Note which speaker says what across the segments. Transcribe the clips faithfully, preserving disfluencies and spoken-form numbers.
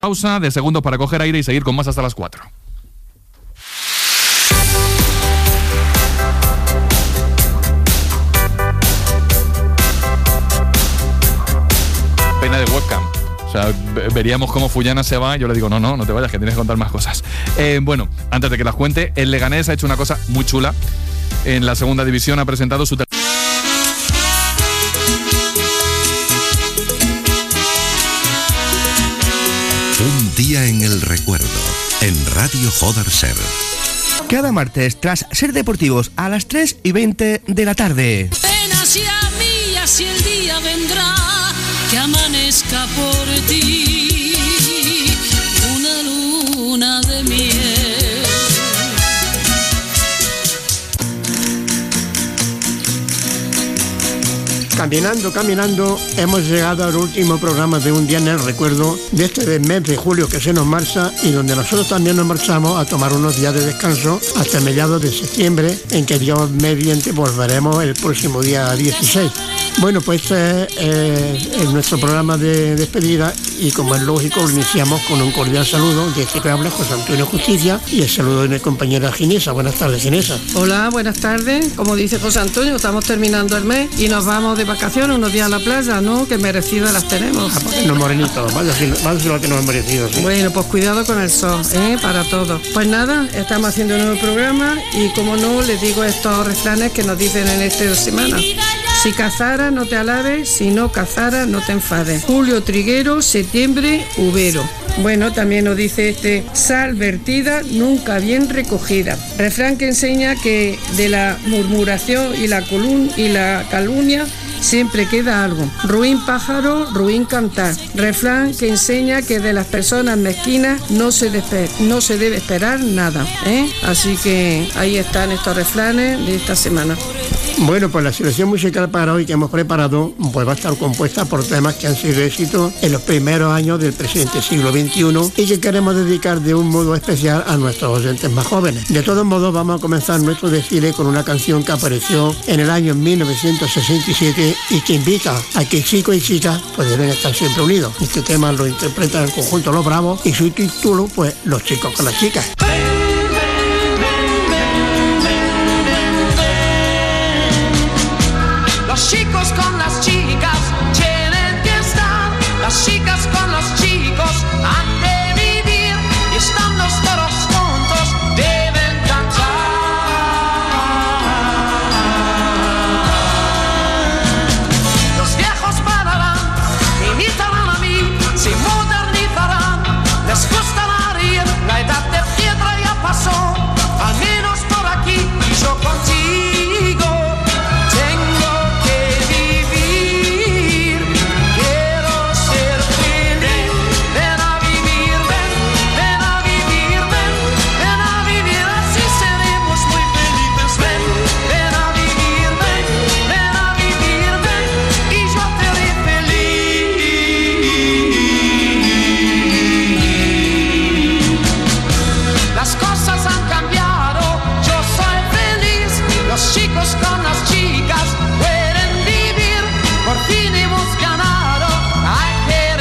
Speaker 1: Pausa de segundos para coger aire y seguir con más hasta las cuatro. Pena de webcam. O sea, veríamos cómo Fullana se va. Yo le digo, no, no, no te vayas, que tienes que contar más cosas. Eh, bueno, antes de que las cuente, el Leganés ha hecho una cosa muy chula. En la segunda división ha presentado su...
Speaker 2: Un día en el recuerdo, en Radio Joder Ser.
Speaker 3: Cada martes, tras Ser Deportivos, a las tres y veinte de la tarde.
Speaker 4: Ven hacia mí, así el día vendrá, que amanezca por ti, una luna de miel.
Speaker 5: Caminando, caminando, hemos llegado al último programa de Un día en el recuerdo de este mes de julio que se nos marcha y donde nosotros también nos marchamos a tomar unos días de descanso hasta mediados de septiembre, en que Dios mediante volveremos el próximo día dieciséis. Bueno, pues este es eh, nuestro programa de despedida y como es lógico lo iniciamos con un cordial saludo de este que habla José Antonio Justicia y el saludo de mi compañera Ginesa. Buenas tardes, Ginesa.
Speaker 6: Hola, buenas tardes. Como dice José Antonio, estamos terminando el mes y nos vamos de vacaciones unos días a la playa, ¿no? Que merecidas las tenemos.
Speaker 5: Ah, porque no morenitos, vaya si lo que nos hemos merecido. ¿Sí?
Speaker 6: Bueno, pues cuidado con el sol, ¿eh? Para todos. Pues nada, estamos haciendo un nuevo programa y como no, les digo estos refranes que nos dicen en esta semana. Si cazara, no te alabes, si no cazara, no te enfades. Julio triguero, septiembre uvero. Bueno, también nos dice este, sal vertida, nunca bien recogida. Refrán que enseña que de la murmuración y la, colun- y la calumnia siempre queda algo. Ruin pájaro, ruin cantar. Refrán que enseña que de las personas mezquinas no se, despe- no se debe esperar nada, ¿eh? Así que ahí están estos refranes de esta semana.
Speaker 5: Bueno, pues la selección musical para hoy que hemos preparado pues va a estar compuesta por temas que han sido éxitos en los primeros años del presente siglo veintiuno y que queremos dedicar de un modo especial a nuestros oyentes más jóvenes. De todos modos, vamos a comenzar nuestro desfile con una canción que apareció en el año mil novecientos sesenta y siete y que invita a que chicos y chicas pues deben estar siempre unidos. Este tema lo interpreta el conjunto Los Bravos y su título, pues, Los chicos con las chicas.
Speaker 7: Los chicos con las chicas tienen que estar, las chicas con los chicos han de vivir y estando todos juntos deben cantar. Los viejos pararán, imitarán a mí, se modernizarán, les gustará reír, la edad de piedra ya pasó, al menos por aquí y yo contigo. Con las chicas pueden vivir, por fin hemos ganado, hay que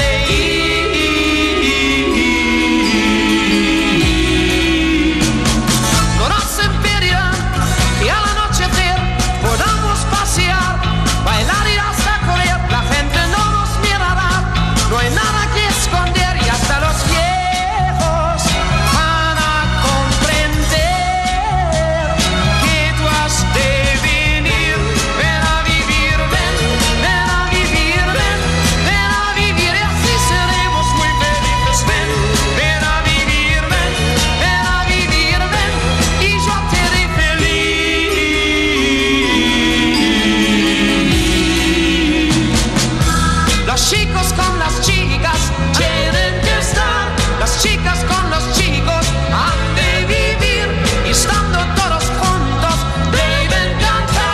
Speaker 7: reír. No nos impedirán que al anochecer podamos pasear, bailar y hasta correr, la gente no nos mirará, no hay nada que esconder y hasta los viejos van a comprender que tú has de chicos con las chicas tienen que estar, las chicas con los chicos han de vivir y estando todos juntos deben cantar.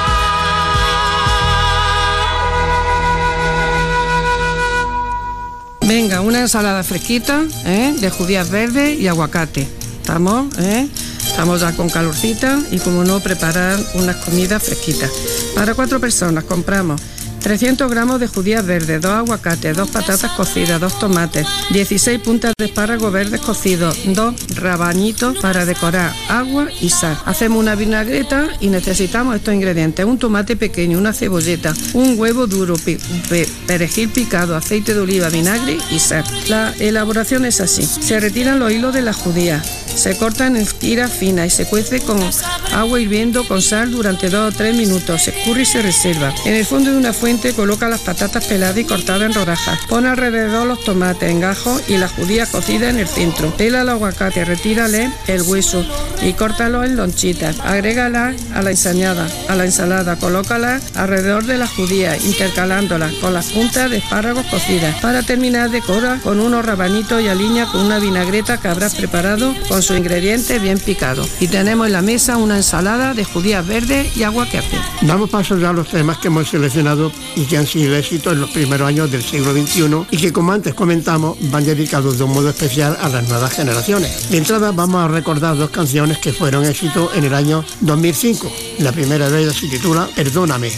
Speaker 6: Venga, una ensalada fresquita, ¿eh? De judías verdes y aguacate. ¿Estamos? ¿Eh? Estamos ya con calorcita y como no, preparar unas comidas fresquitas. Para cuatro personas compramos trescientos gramos de judías verdes, dos aguacates, dos patatas cocidas, dos tomates, dieciséis puntas de espárragos verdes cocidos, dos rabanitos para decorar, agua y sal. Hacemos una vinagreta y necesitamos estos ingredientes: un tomate pequeño, una cebolleta, un huevo duro, pe pe perejil picado, aceite de oliva, vinagre y sal. La elaboración es así: se retiran los hilos de la judía, se cortan en tiras finas y se cuece con agua hirviendo con sal durante dos o tres minutos. Se escurre y se reserva. En el fondo de una fuente coloca las patatas peladas y cortadas en rodajas. Pone alrededor los tomates en gajos y las judías cocidas en el centro. Pela el aguacate, retírale el hueso y córtalo en lonchitas. Agrégala a la ensañada, a la ensalada. Colócala alrededor de las judías, intercalándolas con las puntas de espárragos cocidas. Para terminar, decora con unos rabanitos y alinea con una vinagreta que habrás preparado con sus ingredientes bien picados. Y tenemos en la mesa una ensalada de judías verdes y aguacate.
Speaker 5: Damos paso ya a los temas que hemos seleccionado y que han sido éxitos en los primeros años del siglo veintiuno y que, como antes comentamos, van dedicados de un modo especial a las nuevas generaciones. De entrada vamos a recordar dos canciones que fueron éxitos en el año dos mil cinco. La primera de ellas se titula Perdóname.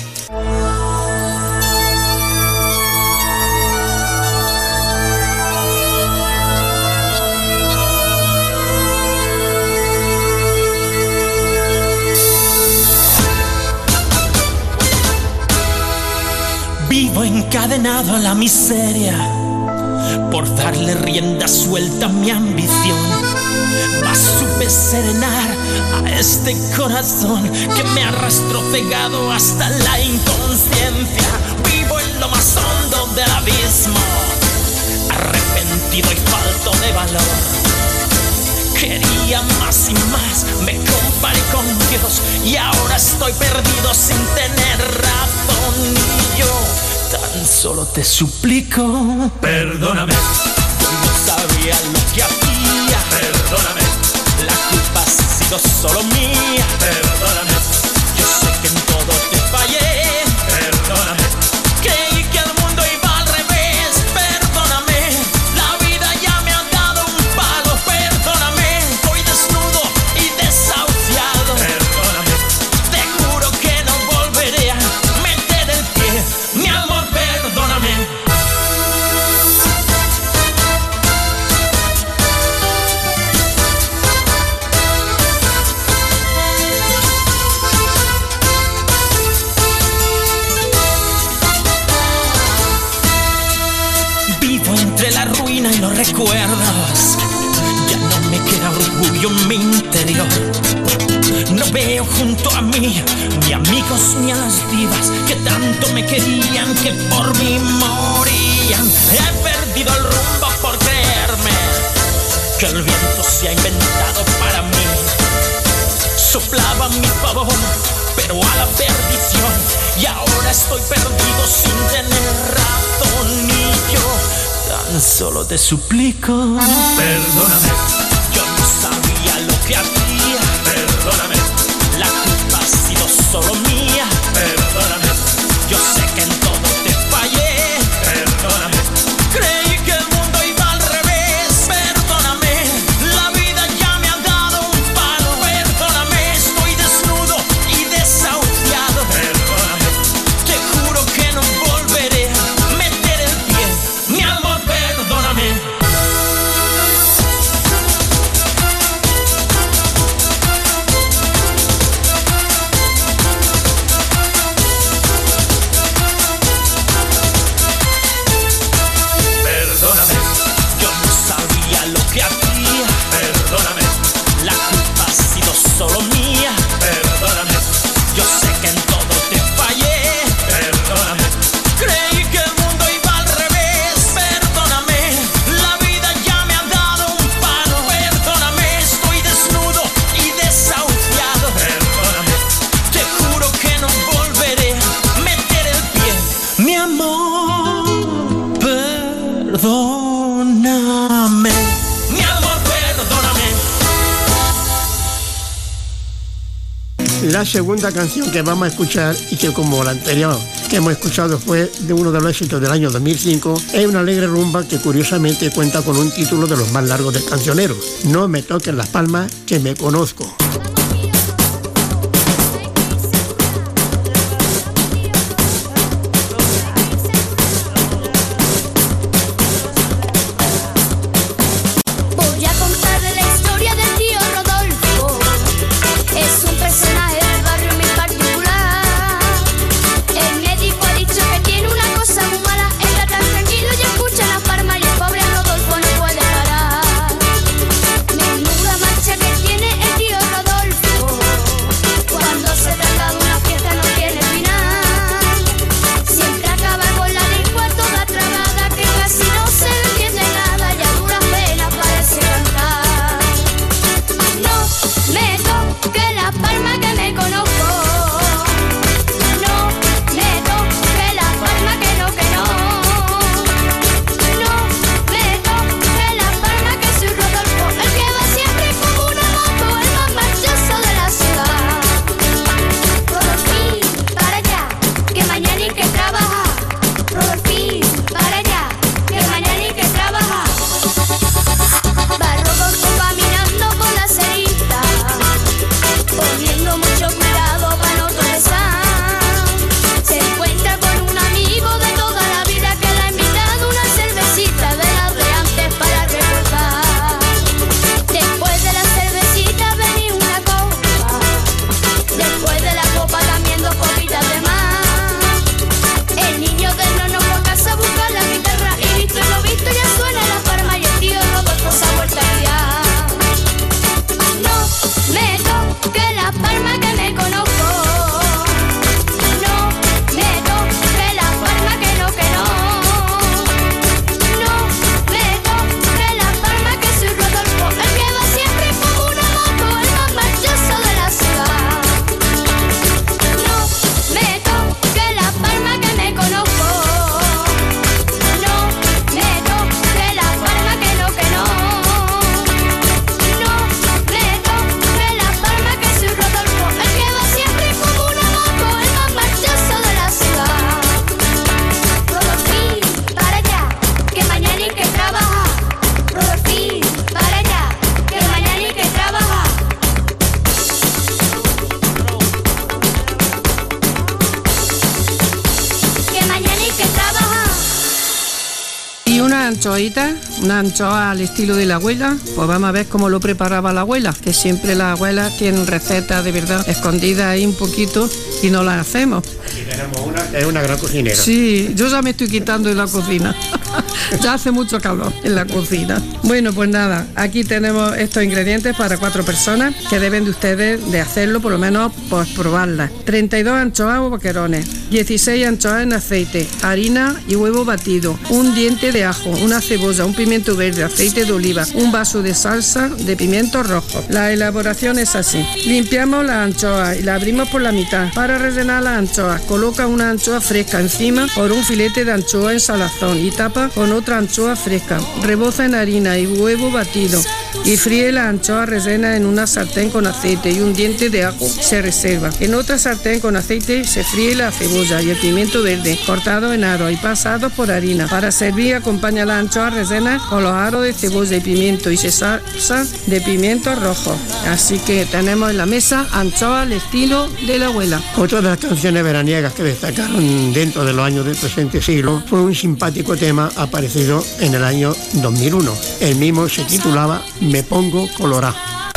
Speaker 8: Vivo encadenado a la miseria por darle rienda suelta a mi ambición. Mas supe serenar a este corazón que me arrastró cegado hasta la inconsciencia. Vivo en lo más hondo del abismo, arrepentido y falto de valor. Quería más y más, me comparé con Dios y ahora estoy perdido sin tener razón. Y yo tan solo te suplico, perdóname. Yo no sabía lo que hacía, perdóname. La culpa ha sido solo mía, perdóname. Yo sé que en todo te fallé, perdóname. Creí que el mundo iba al revés, perdóname. La vida ya me ha dado un palo, perdóname. Estoy desnudo y desahuciado, perdóname. Te juro que no volveré a meter el pie, mi amor, perdóname. Vivo entre la ruina y los recuerdos. Ya no me queda orgullo en mi interior. No veo junto a mí ni amigos ni a las divas que tanto me querían, que por mí morían. He perdido el rumbo por creerme que el viento se ha inventado para mí. Soplaba a mi favor, pero a la perdición. Y ahora estoy perdido sin tener razón. Y yo tan solo te suplico, perdóname. Yo no sabía lo que hacía, perdóname. La culpa ha sido solo mía, perdóname. Yo sé que en todo te fallé, perdóname. Creí que el mundo iba al revés, perdóname. La vida ya me ha dado un palo, perdóname. Estoy desnudo y desahuciado, perdóname. Te juro que no volveré a meter el pie, mi amor, perdóname. Perdóname, yo no sabía lo que hacía, perdóname. La culpa ha sido solo mía, perdóname. Yo sé que en todo te fallé, perdóname. Creí que el mundo iba al revés, perdóname. La vida ya me ha dado un palo, perdóname. Estoy desnudo y desahuciado, perdóname. Te juro que no volveré a meter el pie, mi amor, perdóname. Mi amor, perdóname.
Speaker 5: La segunda canción que vamos a escuchar, y que como la anterior que hemos escuchado fue de uno de los éxitos del año dos mil cinco, es una alegre rumba que curiosamente cuenta con un título de los más largos del cancionero: No me toquen las palmas, que me conozco.
Speaker 6: anchoitas, una anchoa al estilo de la abuela. Pues vamos a ver cómo lo preparaba la abuela, que siempre las abuelas tienen recetas de verdad escondidas ahí un poquito y no las hacemos.
Speaker 5: Aquí tenemos una que es una gran cocinera.
Speaker 6: Sí, yo ya me estoy quitando de la cocina. Ya hace mucho calor en la cocina. Bueno, pues nada, aquí tenemos estos ingredientes para cuatro personas que deben de ustedes de hacerlo, por lo menos pues probarlas. treinta y dos anchoas o boquerones, dieciséis anchoas en aceite, harina y huevo batido, un diente de ajo, una cebolla, un pimiento verde, aceite de oliva, un vaso de salsa de pimiento rojo. La elaboración es así. Limpiamos la anchoa y la abrimos por la mitad. Para rellenar las anchoas, coloca una anchoa fresca encima por un filete de anchoa en salazón y tapa con otra anchoa fresca. Reboza en harina y huevo batido y fríe la anchoa rellena en una sartén con aceite y un diente de ajo. Se reserva. En otra sartén con aceite se fríe la cebolla y el pimiento verde cortado en aros y pasados por harina. Para servir acompaña la anchoa rellena con los aros de cebolla y pimiento y se salsa de pimiento rojo. Así que tenemos en la mesa anchoa al estilo de la abuela.
Speaker 5: Otra de las canciones veraniegas que destacaron dentro de los años del presente siglo fue un simpático tema aparecido en el año dos mil uno. El mismo se titulaba Me pongo colorado.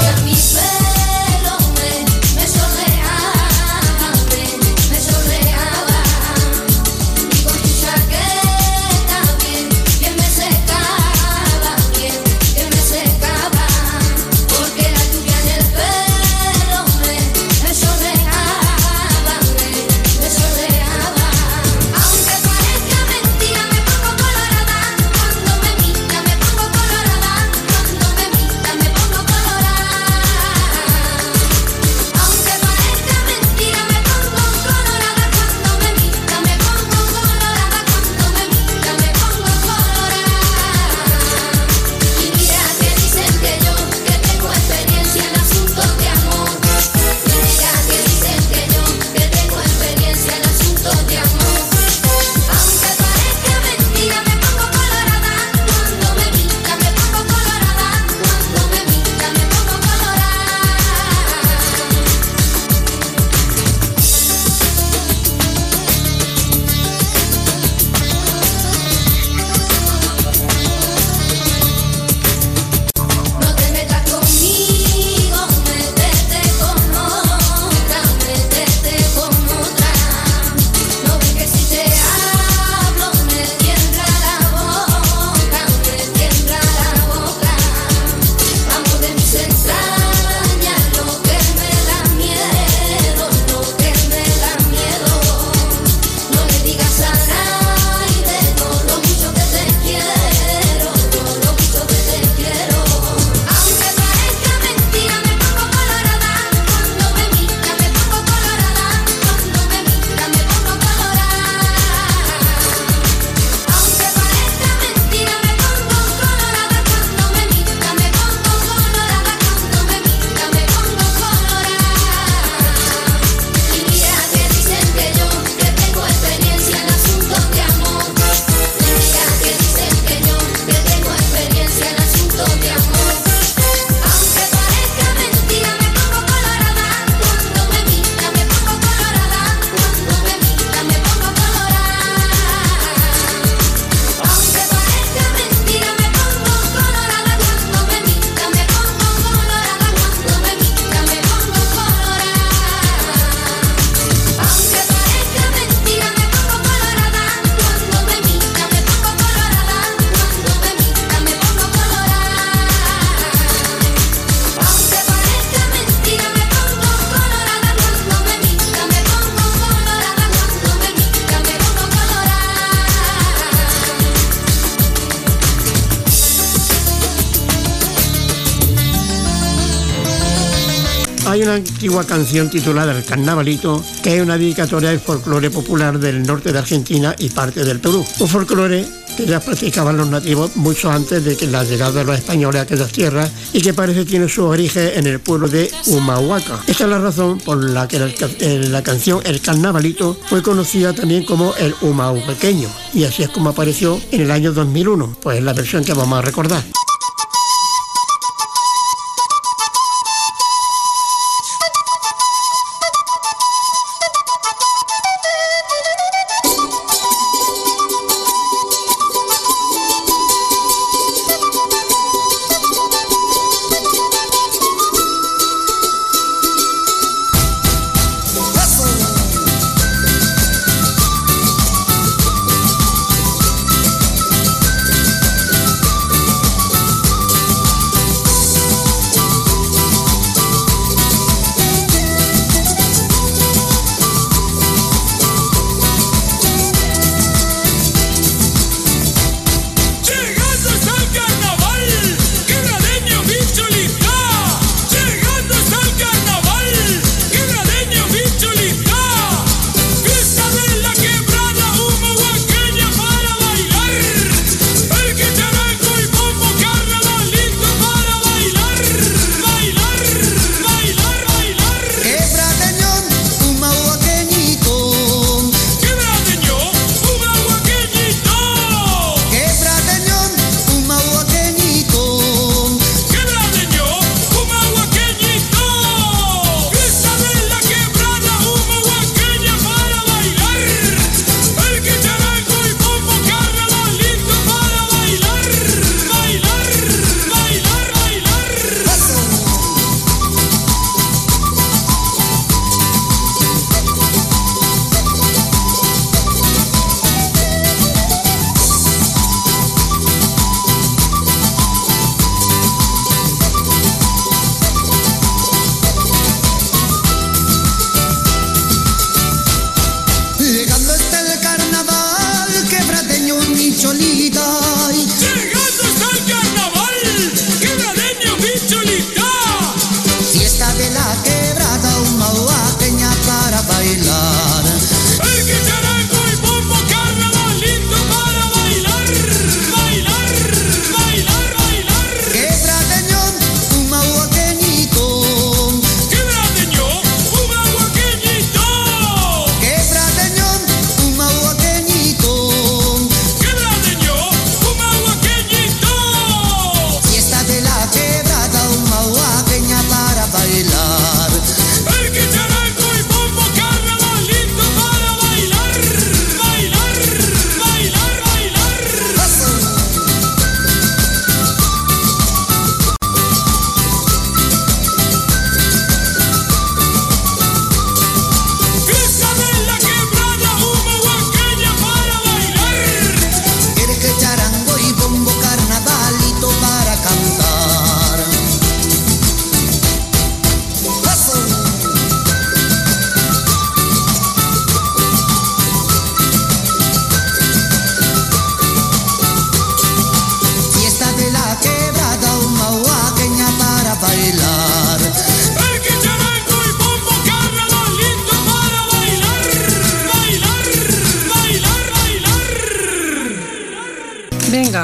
Speaker 5: Hay una antigua canción titulada El Carnavalito, que es una dedicatoria del folclore popular del norte de Argentina y parte del Perú. Un folclore que ya practicaban los nativos mucho antes de que la llegada de los españoles a aquellas tierras y que parece tiene su origen en el pueblo de Humahuaca. Esta es la razón por la que la, la canción El Carnavalito fue conocida también como el Humahu Pequeño, y así es como apareció en el año dos mil uno, pues es la versión que vamos a recordar.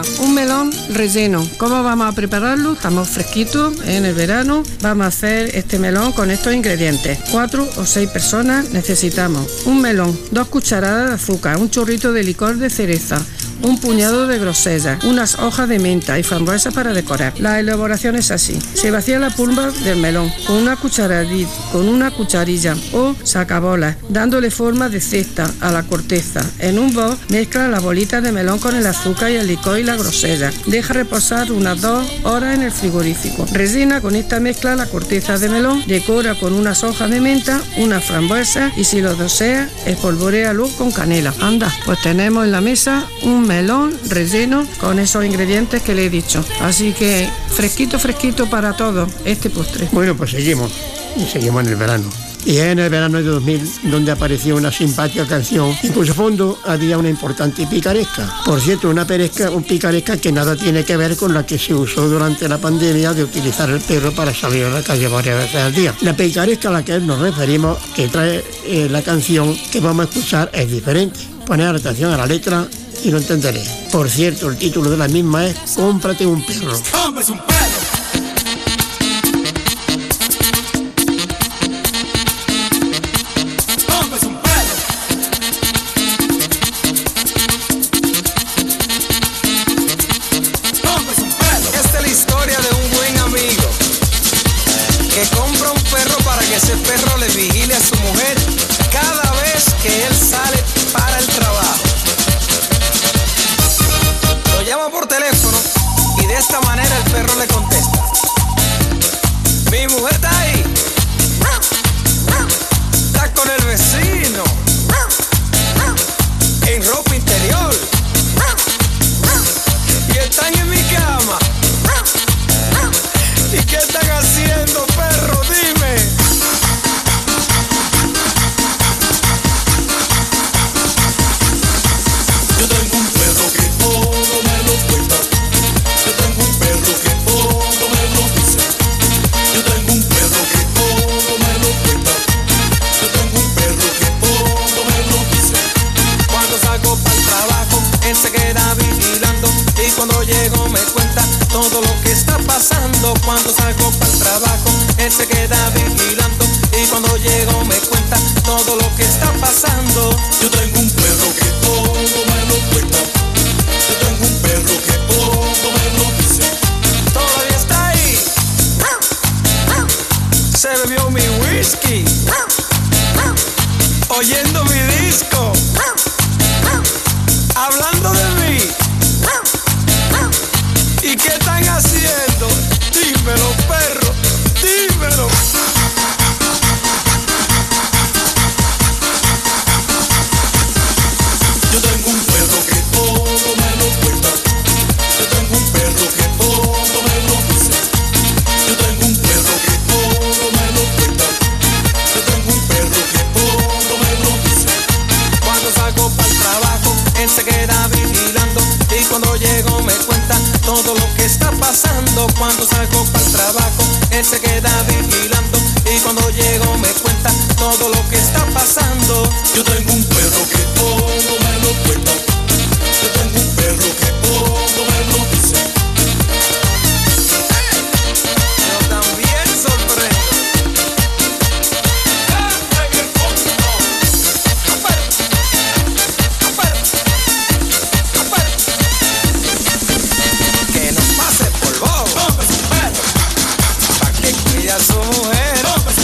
Speaker 6: un melón relleno. ¿Cómo vamos a prepararlo? Estamos fresquitos en el verano. Vamos a hacer este melón con estos ingredientes. Cuatro o seis personas necesitamos. Un melón, dos cucharadas de azúcar, un chorrito de licor de cereza, un puñado de grosella, unas hojas de menta y frambuesa para decorar. La elaboración es así: se vacía la pulpa del melón con una cucharadita, con una cucharilla o sacabolas, dándole forma de cesta a la corteza. En un bol mezcla las bolitas de melón con el azúcar y el licor y la grosella. Deja reposar unas dos horas en el frigorífico. Rellena con esta mezcla la corteza de melón, decora con unas hojas de menta, una frambuesa y, si lo desea, espolvoréalo con canela. Anda, pues tenemos en la mesa un melón relleno con esos ingredientes que le he dicho. Así que fresquito, fresquito para todos este postre.
Speaker 5: Bueno, pues seguimos, y seguimos en el verano. Y es en el verano de dos mil donde apareció una simpática canción y cuyo fondo había una importante picaresca. Por cierto, una peresca, un picaresca que nada tiene que ver con la que se usó durante la pandemia de utilizar el perro para salir a la calle varias veces al día. La picaresca a la que nos referimos, que trae eh, la canción que vamos a escuchar, es diferente. Poner atención a la letra y lo entenderé. Por cierto, el título de la misma es Cómprate un perro.
Speaker 9: ¡Cómprate un perro!
Speaker 10: Ese perro le vigile a su mujer cada vez que él sale para el trabajo. Lo llama por teléfono y de esta manera el perro le contesta: mi mujer está ahí, está con el vecino, en ropa interior, y están en mi cama. ¿Y qué están haciendo, perro? Dime. Cuando llego me cuenta todo lo que está pasando. Cuando salgo para el trabajo, él se queda vigilando. Y cuando llego me cuenta todo lo que está pasando.
Speaker 9: Yo tengo un perro que todo me lo cuenta. Yo tengo un perro que todo me lo dice.
Speaker 10: Todavía está ahí. Se bebió mi whisky, oyendo mi disco, hablando de mí. ¿Y qué están haciendo? Dímelo, perro, dímelo.
Speaker 9: Yo tengo un perro que todo me lo cuenta. Yo tengo un perro que todo me lo dice. Yo tengo un perro que todo me lo cuenta. Yo tengo un perro que todo me lo dice.
Speaker 10: Cuando salgo para el trabajo, él se queda vigilando. Y cuando llego me cuenta todo lo que está pasando. Cuando salgo para el trabajo, él se queda vigilando. Y cuando llego me cuenta todo lo que está pasando.
Speaker 9: Yo tengo un perro que todo me lo cuenta. Yo tengo un perro que todo me lo dice.
Speaker 10: Yo también sorprendo. Que no pase por bobo, pa' que cuide a su mujer.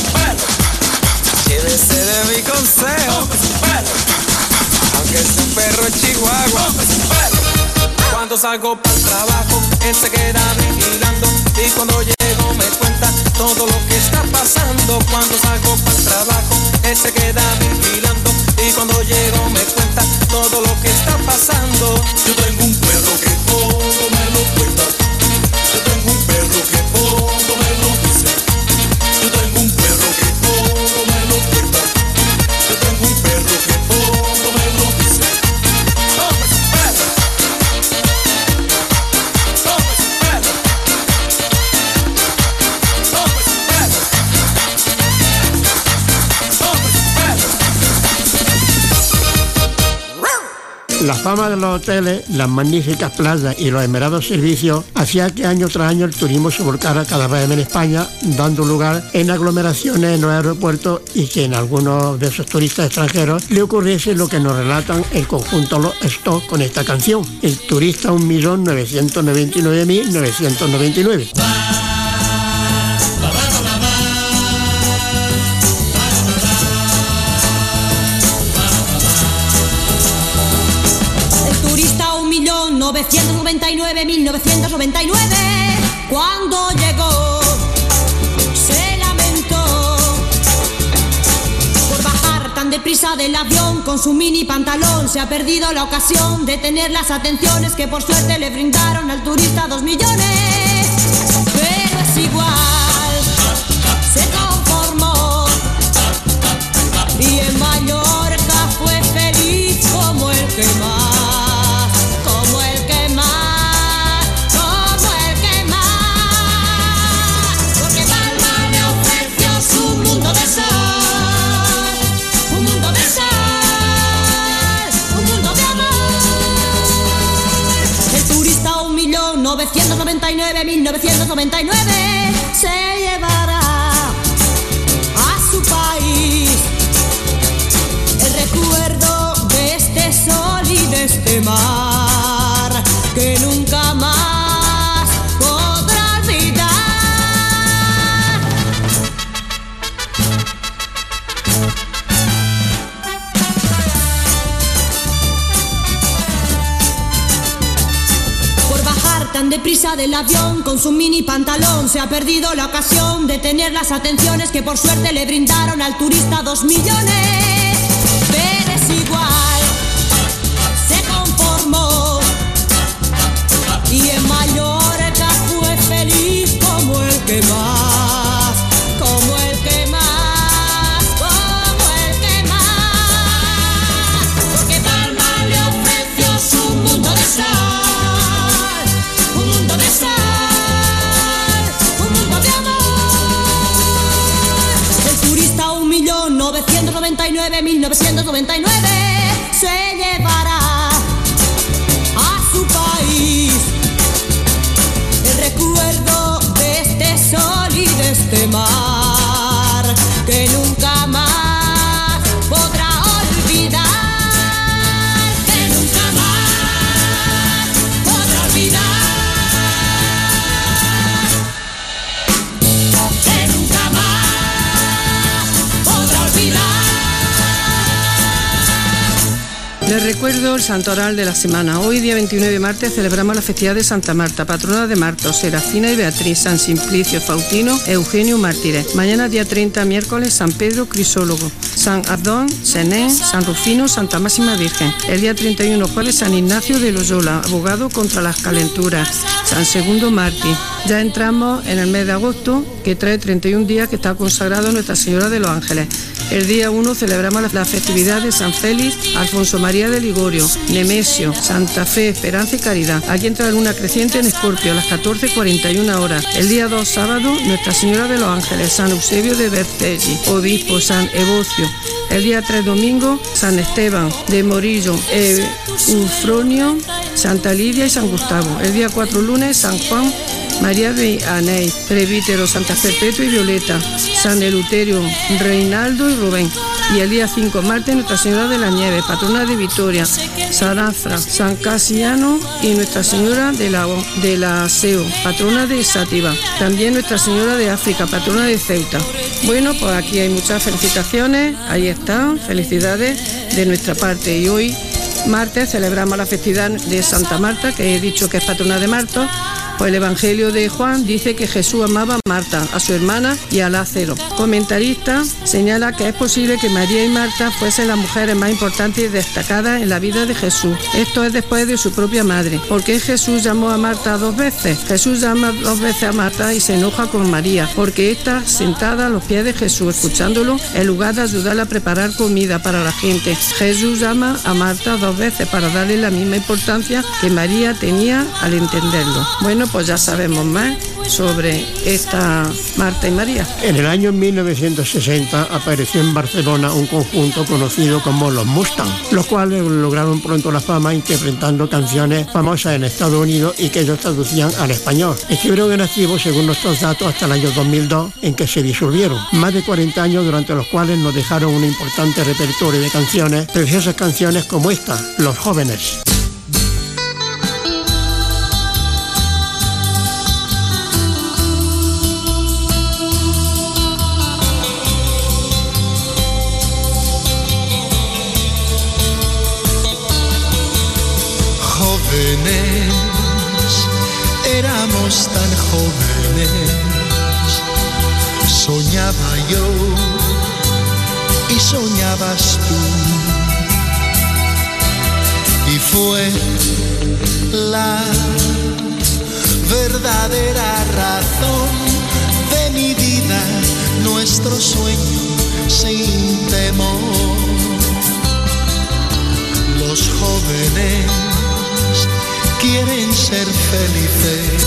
Speaker 10: Llévese de mi consejo, aunque es un perro chihuahua. Cuando salgo para el trabajo, él se queda vigilando. Y cuando llego me cuenta todo lo que está pasando. Cuando salgo para el trabajo, él se queda vigilando. Y cuando llego me cuenta todo lo que está pasando.
Speaker 9: Yo tengo un perro que todo me lo cuenta. Yo tengo un perro que todo me lo dice. Yo tengo un perro que todo me lo cuenta. Yo tengo un perro que todo me lo dice.
Speaker 10: ¡Toma su perro! ¡Toma su perro! ¡Toma su perro! ¡Toma su perro!
Speaker 5: La fama de los hoteles, las magníficas playas y los esmerados servicios hacía que año tras año el turismo se volcara cada vez más en España, dando lugar en aglomeraciones en los aeropuertos y que en algunos de esos turistas extranjeros le ocurriese lo que nos relatan el conjunto Los Stock con esta canción, el turista un millón novecientos noventa y nueve mil novecientos noventa y nueve.
Speaker 11: novecientos noventa y nueve mil novecientos noventa y nueve, cuando llegó se lamentó por bajar tan deprisa del avión con su mini pantalón. Se ha perdido la ocasión de tener las atenciones que por suerte le brindaron al turista dos millones. Pero es igual, se conformó y en Mallorca fue feliz como el que más. novecientos noventa y nueve mil novecientos noventa y nueve se llevará a su país el recuerdo de este sol y de este mar que nunca más podrá olvidar. Tan deprisa del avión con su mini pantalón se ha perdido la ocasión de tener las atenciones que por suerte le brindaron al turista dos millones. Pero es igual, se conformó y en Mallorca fue feliz como el que más, como el que más, como el que más, porque Palma le ofreció su mundo de sal. novecientos noventa y nueve mil novecientos noventa y nueve se llevará a su país el recuerdo de este sol y de este mar que nunca más podrá olvidar, que nunca más podrá olvidar.
Speaker 6: Les recuerdo el santoral de la semana. Hoy, día veintinueve de martes, celebramos la festividad de Santa Marta, patrona de Martos, Serafina y Beatriz, San Simplicio, Faustino, Eugenio, mártires. Mañana, día treinta, miércoles, San Pedro, Crisólogo, San Abdón, Senén, San Rufino, Santa Máxima Virgen. El día treinta y uno, jueves, San Ignacio de Loyola, abogado contra las calenturas, San Segundo Mártir. Ya entramos en el mes de agosto, que trae treinta y un días, que está consagrado a Nuestra Señora de los Ángeles. El día uno celebramos la festividad de San Félix, Alfonso María de Ligorio, Nemesio, Santa Fe, Esperanza y Caridad. Aquí entra la luna creciente en Escorpio a las catorce cuarenta y una horas. El día dos, sábado, Nuestra Señora de los Ángeles, San Eusebio de Bercelli, obispo, San Evocio. El día tres, domingo, San Esteban de Morillo, Eufronio, Santa Lidia y San Gustavo. El día cuatro, lunes, San Juan María de Aney, Presbítero, Santa Perpetua y Violeta, San Eleuterio, Reinaldo y Rubén. Y el día cinco, martes, Nuestra Señora de la Nieve, patrona de Vitoria, San Afra, San Casiano y Nuestra Señora de la, de la Aseo, patrona de Sátiva. También Nuestra Señora de África, patrona de Ceuta. Bueno, pues aquí hay muchas felicitaciones, ahí están, felicidades de nuestra parte. Y hoy, martes, celebramos la festividad de Santa Marta, que he dicho que es patrona de Martos. Pues el Evangelio de Juan dice que Jesús amaba a Marta, a su hermana y a Lázaro. Comentarista señala que es posible que María y Marta fuesen las mujeres más importantes y destacadas en la vida de Jesús. Esto es después de su propia madre. ¿Por qué Jesús llamó a Marta dos veces? Jesús llama dos veces a Marta y se enoja con María, porque está sentada a los pies de Jesús, escuchándolo, en lugar de ayudarla a preparar comida para la gente. Jesús llama a Marta dos veces para darle la misma importancia que María tenía al entenderlo. Bueno, pues ya sabemos más sobre esta Marta y María.
Speaker 5: En el año mil novecientos sesenta apareció en Barcelona un conjunto conocido como los Mustang, los cuales lograron pronto la fama interpretando canciones famosas en Estados Unidos y que ellos traducían al español. Estuvieron en activo, según nuestros datos, hasta el año dos mil dos, en que se disolvieron. Más de cuarenta años durante los cuales nos dejaron un importante repertorio de canciones, preciosas canciones como esta, Los Jóvenes.
Speaker 12: Éramos tan jóvenes, soñaba yo y soñabas tú, y fue la verdadera razón de mi vida, nuestro sueño sin temor. Los jóvenes quieren ser felices,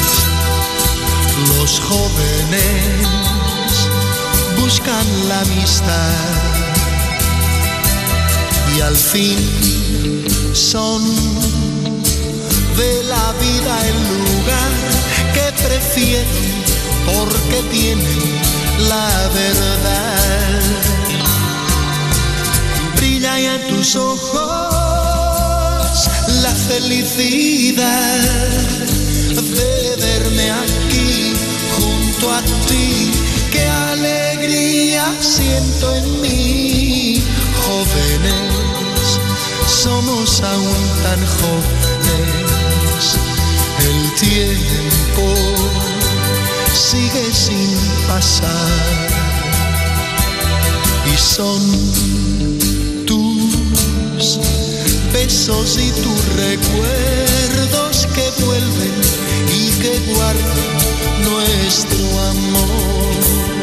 Speaker 12: los jóvenes buscan la amistad y al fin son de la vida el lugar que prefieren porque tienen la verdad. Brilla ya en tus ojos la felicidad de verme aquí junto a ti. Qué alegría siento en mí. Jóvenes, somos aún tan jóvenes. El tiempo sigue sin pasar y son tus besos y tus recuerdos que vuelven y que guardan nuestro amor.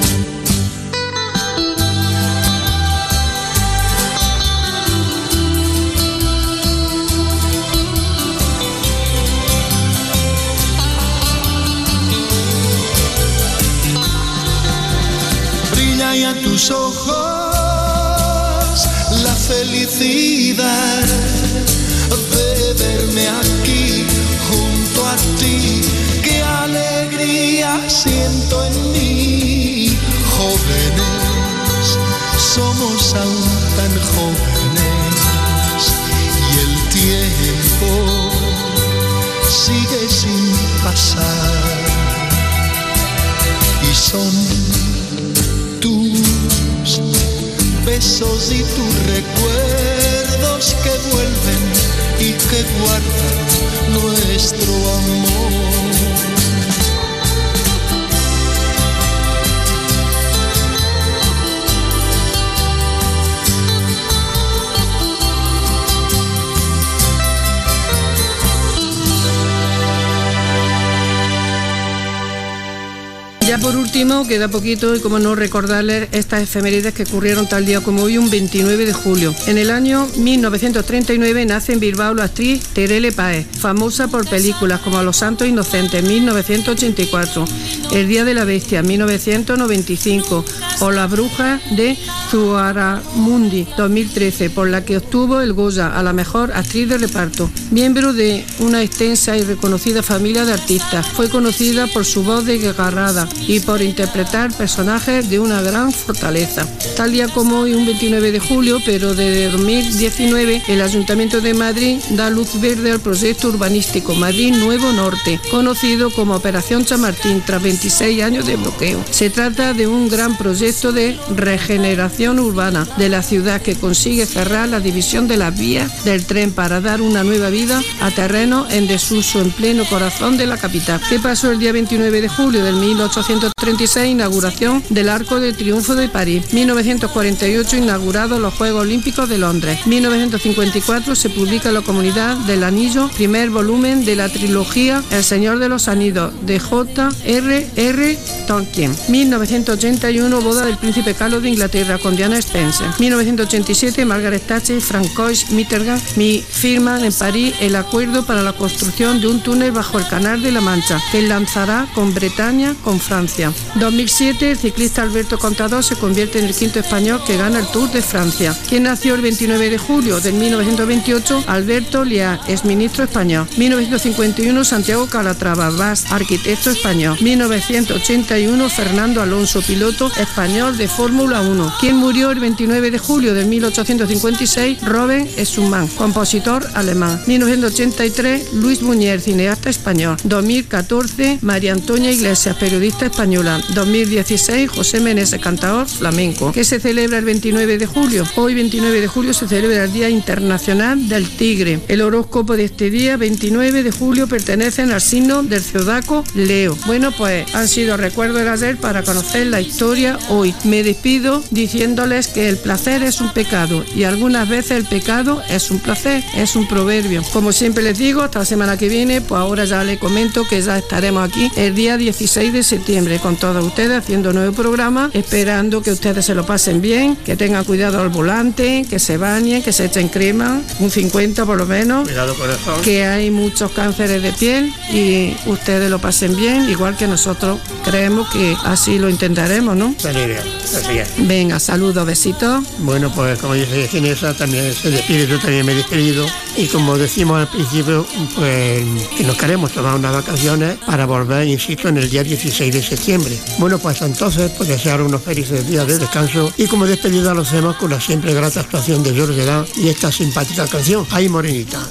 Speaker 12: Brilla ya tus ojos la felicidad de verme aquí junto a ti. Qué alegría siento en mí. Jóvenes, somos aún tan jóvenes y el tiempo sigue sin pasar y son tus besos y tus recuerdos que vuelven y que guardan nuestro amor.
Speaker 6: Ya por último, queda poquito y como no recordarles estas efemérides que ocurrieron tal día como hoy, un veintinueve de julio. En el año mil novecientos treinta y nueve nace en Bilbao la actriz Terele Páez, famosa por películas como Los Santos Inocentes, mil novecientos ochenta y cuatro, El Día de la Bestia, mil novecientos noventa y cinco, o La Bruja de Zugarramurdi, dos mil trece, por la que obtuvo el Goya a la mejor actriz de reparto. Miembro de una extensa y reconocida familia de artistas, fue conocida por su voz desgarrada y por interpretar personajes de una gran fortaleza. Tal día como hoy, un veintinueve de julio, pero de dos mil diecinueve, el Ayuntamiento de Madrid da luz verde al proyecto urbanístico Madrid Nuevo Norte, conocido como Operación Chamartín, tras veintiséis años de bloqueo. Se trata de un gran proyecto de regeneración urbana de la ciudad que consigue cerrar la división de las vías del tren para dar una nueva vida a terrenos en desuso en pleno corazón de la capital. ¿Qué pasó el día veintinueve de julio del mil ochocientos novecientos treinta y seis, inauguración del Arco de Triunfo de París. mil novecientos cuarenta y ocho, inaugurados los Juegos Olímpicos de Londres. mil novecientos cincuenta y cuatro, se publica La Comunidad del Anillo, primer volumen de la trilogía El Señor de los Anillos, de J R R Tolkien. mil novecientos ochenta y uno, boda del príncipe Carlos de Inglaterra con Diana Spencer. mil novecientos ochenta y siete, Margaret Thatcher y Francois Mitterrand firman en París el acuerdo para la construcción de un túnel bajo el Canal de la Mancha, que lanzará con Bretaña con Francia. dos mil siete, el ciclista Alberto Contador se convierte en el quinto español que gana el Tour de Francia. ¿Quién nació el veintinueve de julio de mil novecientos veintiocho? Alberto Liá, exministro español. mil novecientos cincuenta y uno, Santiago Calatrava, Bas, arquitecto español. mil novecientos ochenta y uno, Fernando Alonso, piloto español de Fórmula uno. ¿Quién murió el veintinueve de julio de mil ochocientos cincuenta y seis? Robert Schumann, compositor alemán. mil novecientos ochenta y tres, Luis Buñuel, cineasta español. dos mil catorce, María Antonia Iglesias, periodista española. dos mil dieciséis, José Meneses, cantador flamenco. ¿Qué se celebra el veintinueve de julio? Hoy, veintinueve de julio, se celebra el Día Internacional del Tigre. El horóscopo de este día, veintinueve de julio, pertenecen al signo del zodiaco Leo. Bueno, pues han sido recuerdos de ayer para conocer la historia hoy. Me despido diciéndoles que el placer es un pecado y algunas veces el pecado es un placer, es un proverbio. Como siempre les digo, hasta la semana que viene, pues ahora ya les comento que ya estaremos aquí el día dieciséis de septiembre con todos ustedes haciendo un nuevo programa, esperando que ustedes se lo pasen bien, que tengan cuidado al volante, que se bañen, que se echen crema, un cincuenta por lo menos.
Speaker 5: Cuidado, corazón.
Speaker 6: Que hay muchos cánceres de piel y ustedes lo pasen bien, igual que nosotros creemos que así lo intentaremos, ¿no?
Speaker 5: Buena idea, así es.
Speaker 6: Venga, saludos, besitos.
Speaker 5: Bueno, pues como dice Ginesa, también se despide, yo también me he despedido. Y como decimos al principio, pues que nos queremos tomar unas vacaciones para volver, insisto, en el día dieciséis de septiembre. Bueno, pues entonces, pues desear unos felices días de descanso y como despedida lo hacemos con la siempre grata actuación de Jorge Dan y esta simpática canción, Ay Morenita.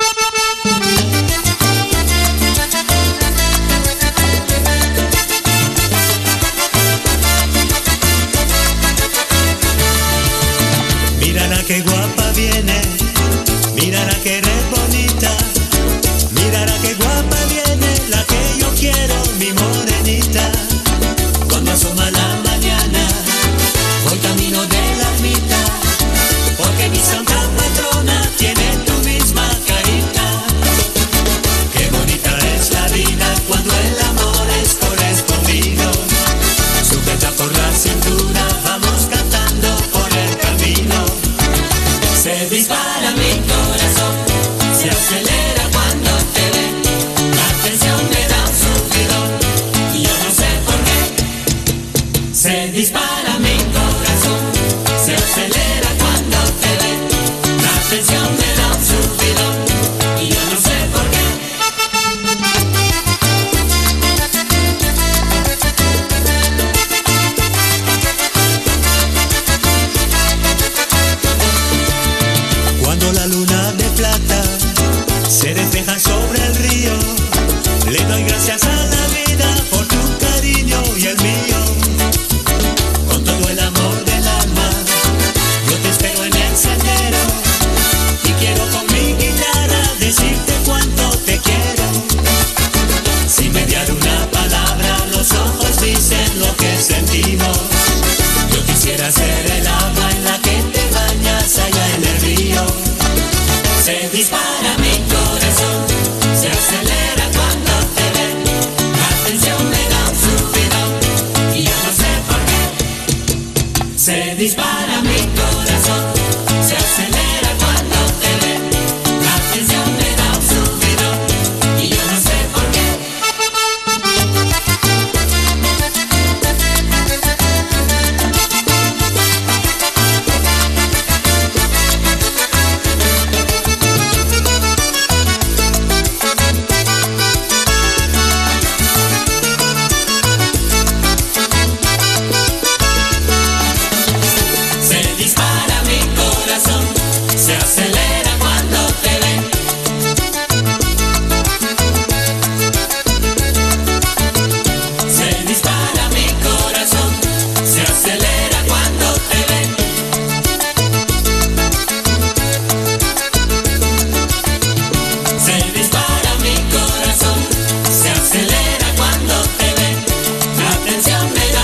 Speaker 13: Mírala qué guapa viene, mírala qué re bonita, mírala qué guapa viene, la que yo quiero, mi morenita. Cuando asoma la mañana, voy camino de la ermita, porque mi santa patrona tiene tu misma carita. Qué bonita es la vida cuando el amor es correspondido. Sujeta por la cintura, vamos cantando por el camino. Se dispara mi corazón, se acelera cuando te ve. La tensión me da un subidón y yo no sé por qué. Se dispara mi